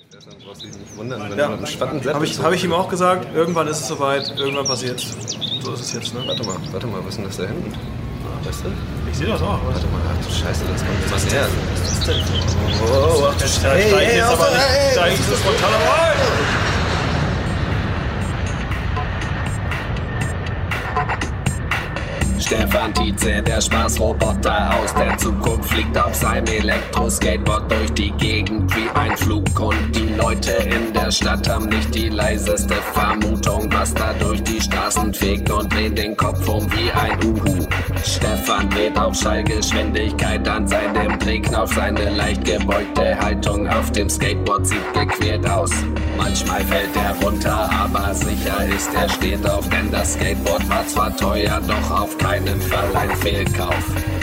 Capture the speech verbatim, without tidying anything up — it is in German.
Deshalb brauchst du dich nicht wundern, wenn Ja. du mit dem Spatten Habe ich, hab ich ihm auch gesagt, irgendwann ist es soweit, irgendwann passiert es. So ist es jetzt, ne? Warte mal, warte mal, was ist denn das da hinten? Weißt du? Ich sehe das auch. Was? Warte mal, ach du Scheiße, das kommt was näher. Was ist das denn? Oh, ach du Da Scheiße. steigt jetzt aber nicht, da ist das spontan rein! Stefan Tietze, der Spaßroboter aus der Zukunft, fliegt auf seinem Elektro-Skateboard durch die Gegend wie ein Flug. Und die Leute in der Stadt haben nicht die leiseste Vermutung, was da durch die Straßen fegt, und drehen den Kopf um wie ein Uhu. Stefan dreht auf Schallgeschwindigkeit an seinem Drehknopf, seine leicht gebeugte Haltung auf dem Skateboard sieht gequält aus. Manchmal fällt er runter, aber sicher ist, er steht auf, denn das Skateboard war zwar teuer, doch auf keinen Fall ein Fehlkauf.